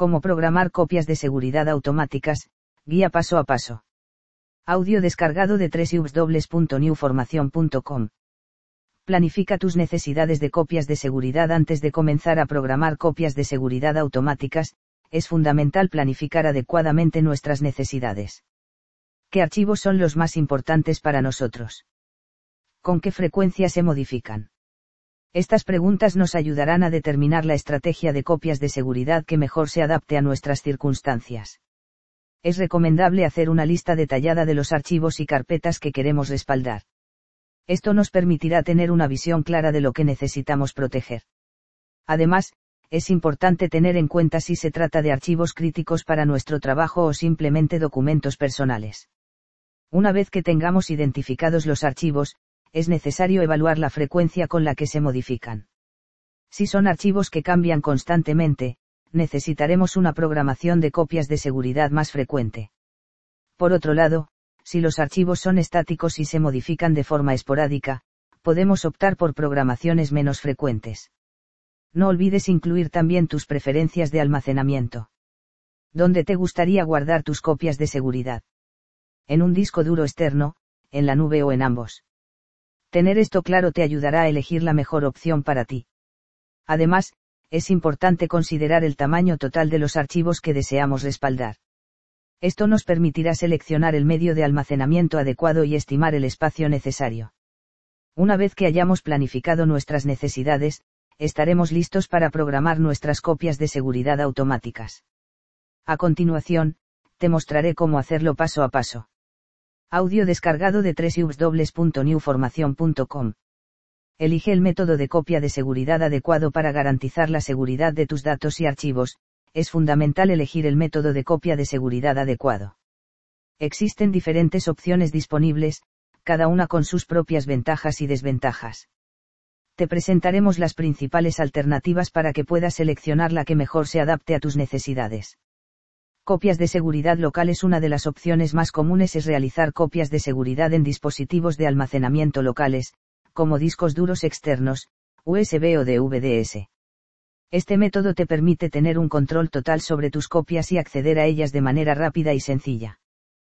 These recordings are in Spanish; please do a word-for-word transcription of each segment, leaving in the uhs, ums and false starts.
Cómo programar copias de seguridad automáticas, guía paso a paso. Audio descargado de doble u doble u doble u punto new formación punto com. Planifica tus necesidades de copias de seguridad antes de comenzar a programar copias de seguridad automáticas. Es fundamental planificar adecuadamente nuestras necesidades. ¿Qué archivos son los más importantes para nosotros? ¿Con qué frecuencia se modifican? Estas preguntas nos ayudarán a determinar la estrategia de copias de seguridad que mejor se adapte a nuestras circunstancias. Es recomendable hacer una lista detallada de los archivos y carpetas que queremos respaldar. Esto nos permitirá tener una visión clara de lo que necesitamos proteger. Además, es importante tener en cuenta si se trata de archivos críticos para nuestro trabajo o simplemente documentos personales. Una vez que tengamos identificados los archivos, es necesario evaluar la frecuencia con la que se modifican. Si son archivos que cambian constantemente, necesitaremos una programación de copias de seguridad más frecuente. Por otro lado, si los archivos son estáticos y se modifican de forma esporádica, podemos optar por programaciones menos frecuentes. No olvides incluir también tus preferencias de almacenamiento. ¿Dónde te gustaría guardar tus copias de seguridad? ¿En un disco duro externo, en la nube o en ambos? Tener esto claro te ayudará a elegir la mejor opción para ti. Además, es importante considerar el tamaño total de los archivos que deseamos respaldar. Esto nos permitirá seleccionar el medio de almacenamiento adecuado y estimar el espacio necesario. Una vez que hayamos planificado nuestras necesidades, estaremos listos para programar nuestras copias de seguridad automáticas. A continuación, te mostraré cómo hacerlo paso a paso. Audio descargado de doble u doble u doble u punto new formación punto com. Elige el método de copia de seguridad adecuado para garantizar la seguridad de tus datos y archivos. Es fundamental elegir el método de copia de seguridad adecuado. Existen diferentes opciones disponibles, cada una con sus propias ventajas y desventajas. Te presentaremos las principales alternativas para que puedas seleccionar la que mejor se adapte a tus necesidades. Copias de seguridad locales. Una de las opciones más comunes es realizar copias de seguridad en dispositivos de almacenamiento locales, como discos duros externos, U S B o D V D S. Este método te permite tener un control total sobre tus copias y acceder a ellas de manera rápida y sencilla.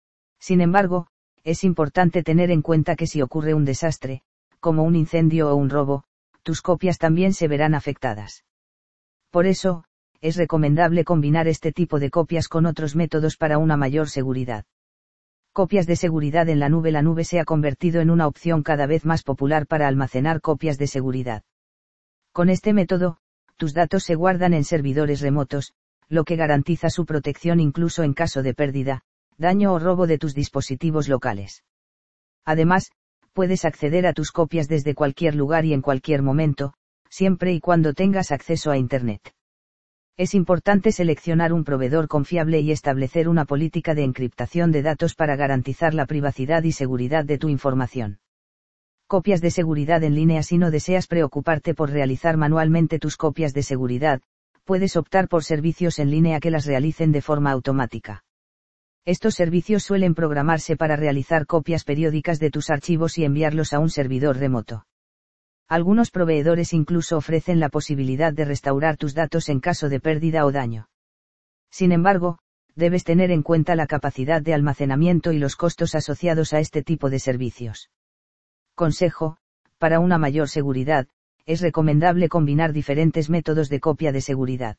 Sin embargo, es importante tener en cuenta que si ocurre un desastre, como un incendio o un robo, tus copias también se verán afectadas. Por eso, es recomendable combinar este tipo de copias con otros métodos para una mayor seguridad. Copias de seguridad en la nube. La nube se ha convertido en una opción cada vez más popular para almacenar copias de seguridad. Con este método, tus datos se guardan en servidores remotos, lo que garantiza su protección incluso en caso de pérdida, daño o robo de tus dispositivos locales. Además, puedes acceder a tus copias desde cualquier lugar y en cualquier momento, siempre y cuando tengas acceso a Internet. Es importante seleccionar un proveedor confiable y establecer una política de encriptación de datos para garantizar la privacidad y seguridad de tu información. Copias de seguridad en línea. Si no deseas preocuparte por realizar manualmente tus copias de seguridad, puedes optar por servicios en línea que las realicen de forma automática. Estos servicios suelen programarse para realizar copias periódicas de tus archivos y enviarlos a un servidor remoto. Algunos proveedores incluso ofrecen la posibilidad de restaurar tus datos en caso de pérdida o daño. Sin embargo, debes tener en cuenta la capacidad de almacenamiento y los costos asociados a este tipo de servicios. Consejo: para una mayor seguridad, es recomendable combinar diferentes métodos de copia de seguridad.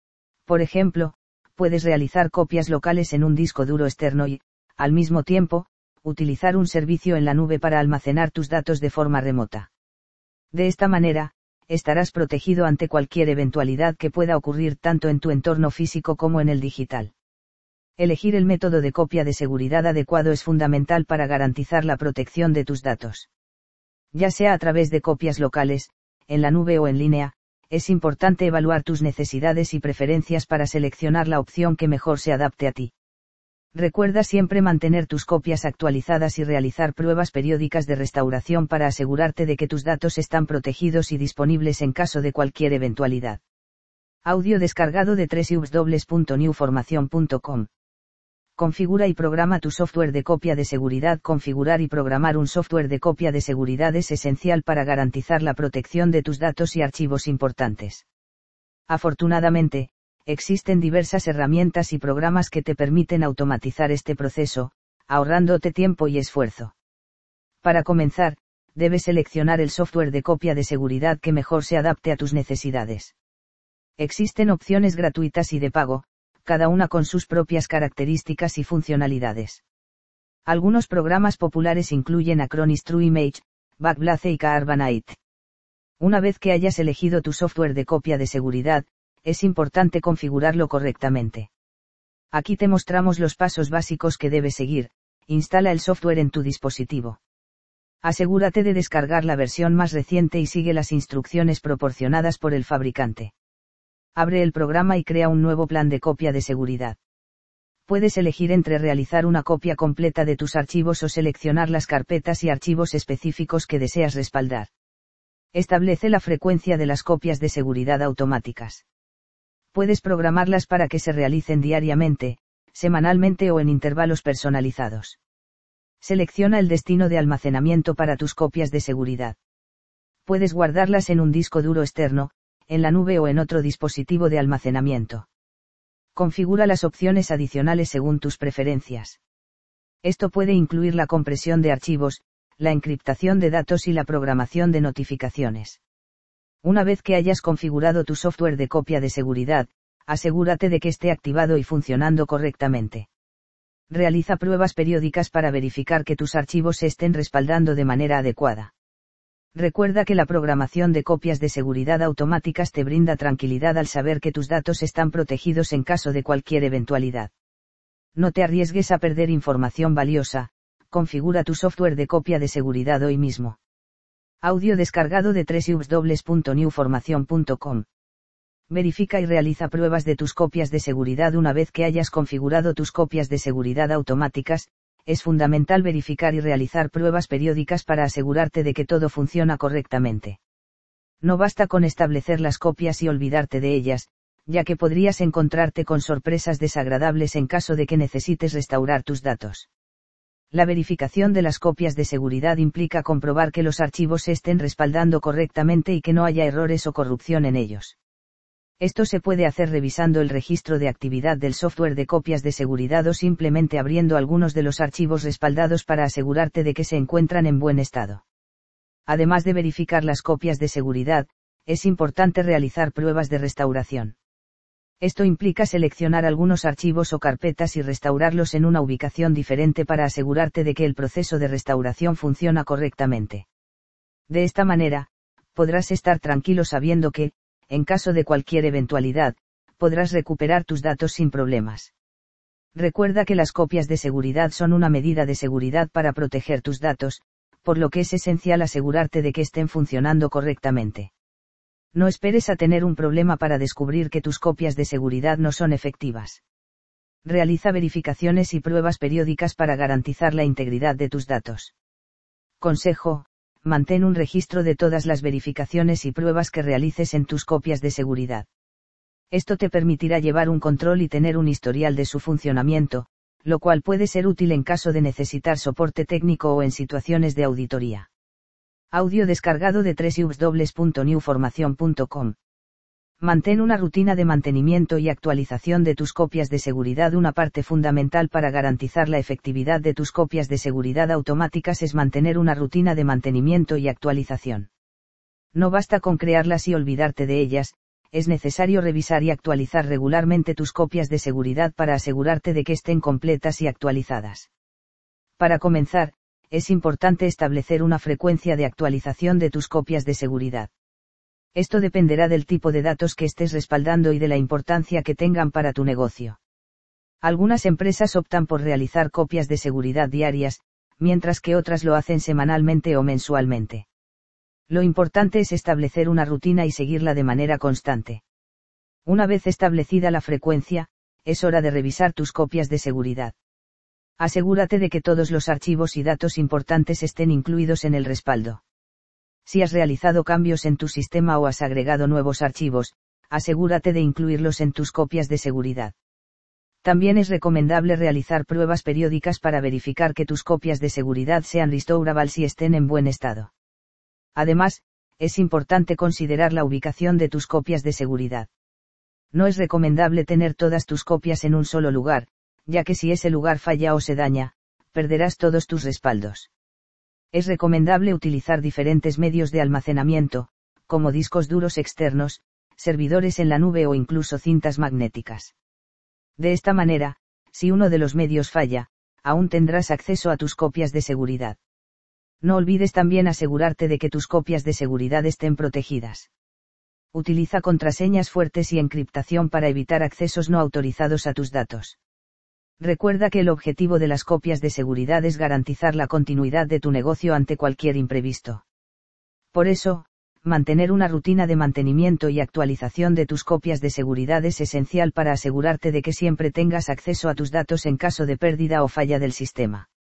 Por ejemplo, puedes realizar copias locales en un disco duro externo y, al mismo tiempo, utilizar un servicio en la nube para almacenar tus datos de forma remota. De esta manera, estarás protegido ante cualquier eventualidad que pueda ocurrir tanto en tu entorno físico como en el digital. Elegir el método de copia de seguridad adecuado es fundamental para garantizar la protección de tus datos. Ya sea a través de copias locales, en la nube o en línea, es importante evaluar tus necesidades y preferencias para seleccionar la opción que mejor se adapte a ti. Recuerda siempre mantener tus copias actualizadas y realizar pruebas periódicas de restauración para asegurarte de que tus datos están protegidos y disponibles en caso de cualquier eventualidad. Audio descargado de doble u doble u doble u punto new formación punto com. Configura y programa tu software de copia de seguridad. Configurar y programar un software de copia de seguridad es esencial para garantizar la protección de tus datos y archivos importantes. Afortunadamente, Existen diversas herramientas y programas que te permiten automatizar este proceso, ahorrándote tiempo y esfuerzo. Para comenzar, debes seleccionar el software de copia de seguridad que mejor se adapte a tus necesidades. Existen opciones gratuitas y de pago, cada una con sus propias características y funcionalidades. Algunos programas populares incluyen Acronis TrueImage, Backblaze y Carbonite. Una vez que hayas elegido tu software de copia de seguridad, es importante configurarlo correctamente. Aquí te mostramos los pasos básicos que debes seguir. Instala el software en tu dispositivo. Asegúrate de descargar la versión más reciente y sigue las instrucciones proporcionadas por el fabricante. Abre el programa y crea un nuevo plan de copia de seguridad. Puedes elegir entre realizar una copia completa de tus archivos o seleccionar las carpetas y archivos específicos que deseas respaldar. Establece la frecuencia de las copias de seguridad automáticas. Puedes programarlas para que se realicen diariamente, semanalmente o en intervalos personalizados. Selecciona el destino de almacenamiento para tus copias de seguridad. Puedes guardarlas en un disco duro externo, en la nube o en otro dispositivo de almacenamiento. Configura las opciones adicionales según tus preferencias. Esto puede incluir la compresión de archivos, la encriptación de datos y la programación de notificaciones. Una vez que hayas configurado tu software de copia de seguridad, asegúrate de que esté activado y funcionando correctamente. Realiza pruebas periódicas para verificar que tus archivos se estén respaldando de manera adecuada. Recuerda que la programación de copias de seguridad automáticas te brinda tranquilidad al saber que tus datos están protegidos en caso de cualquier eventualidad. No te arriesgues a perder información valiosa, configura tu software de copia de seguridad hoy mismo. Audio descargado de doble u doble u doble u punto new formación punto com. Verifica y realiza pruebas de tus copias de seguridad una vez que hayas configurado tus copias de seguridad automáticas. Es fundamental verificar y realizar pruebas periódicas para asegurarte de que todo funciona correctamente. No basta con establecer las copias y olvidarte de ellas, ya que podrías encontrarte con sorpresas desagradables en caso de que necesites restaurar tus datos. La verificación de las copias de seguridad implica comprobar que los archivos se estén respaldando correctamente y que no haya errores o corrupción en ellos. Esto se puede hacer revisando el registro de actividad del software de copias de seguridad o simplemente abriendo algunos de los archivos respaldados para asegurarte de que se encuentran en buen estado. Además de verificar las copias de seguridad, es importante realizar pruebas de restauración. Esto implica seleccionar algunos archivos o carpetas y restaurarlos en una ubicación diferente para asegurarte de que el proceso de restauración funciona correctamente. De esta manera, podrás estar tranquilo sabiendo que, en caso de cualquier eventualidad, podrás recuperar tus datos sin problemas. Recuerda que las copias de seguridad son una medida de seguridad para proteger tus datos, por lo que es esencial asegurarte de que estén funcionando correctamente. No esperes a tener un problema para descubrir que tus copias de seguridad no son efectivas. Realiza verificaciones y pruebas periódicas para garantizar la integridad de tus datos. Consejo: mantén un registro de todas las verificaciones y pruebas que realices en tus copias de seguridad. Esto te permitirá llevar un control y tener un historial de su funcionamiento, lo cual puede ser útil en caso de necesitar soporte técnico o en situaciones de auditoría. Audio descargado de doble u doble u doble u punto new formación punto com. Mantén una rutina de mantenimiento y actualización de tus copias de seguridad. Una parte fundamental para garantizar la efectividad de tus copias de seguridad automáticas es mantener una rutina de mantenimiento y actualización. No basta con crearlas y olvidarte de ellas, es necesario revisar y actualizar regularmente tus copias de seguridad para asegurarte de que estén completas y actualizadas. Para comenzar, es importante establecer una frecuencia de actualización de tus copias de seguridad. Esto dependerá del tipo de datos que estés respaldando y de la importancia que tengan para tu negocio. Algunas empresas optan por realizar copias de seguridad diarias, mientras que otras lo hacen semanalmente o mensualmente. Lo importante es establecer una rutina y seguirla de manera constante. Una vez establecida la frecuencia, es hora de revisar tus copias de seguridad. Asegúrate de que todos los archivos y datos importantes estén incluidos en el respaldo. Si has realizado cambios en tu sistema o has agregado nuevos archivos, asegúrate de incluirlos en tus copias de seguridad. También es recomendable realizar pruebas periódicas para verificar que tus copias de seguridad sean restorables y estén en buen estado. Además, es importante considerar la ubicación de tus copias de seguridad. No es recomendable tener todas tus copias en un solo lugar, ya que si ese lugar falla o se daña, perderás todos tus respaldos. Es recomendable utilizar diferentes medios de almacenamiento, como discos duros externos, servidores en la nube o incluso cintas magnéticas. De esta manera, si uno de los medios falla, aún tendrás acceso a tus copias de seguridad. No olvides también asegurarte de que tus copias de seguridad estén protegidas. Utiliza contraseñas fuertes y encriptación para evitar accesos no autorizados a tus datos. Recuerda que el objetivo de las copias de seguridad es garantizar la continuidad de tu negocio ante cualquier imprevisto. Por eso, mantener una rutina de mantenimiento y actualización de tus copias de seguridad es esencial para asegurarte de que siempre tengas acceso a tus datos en caso de pérdida o falla del sistema.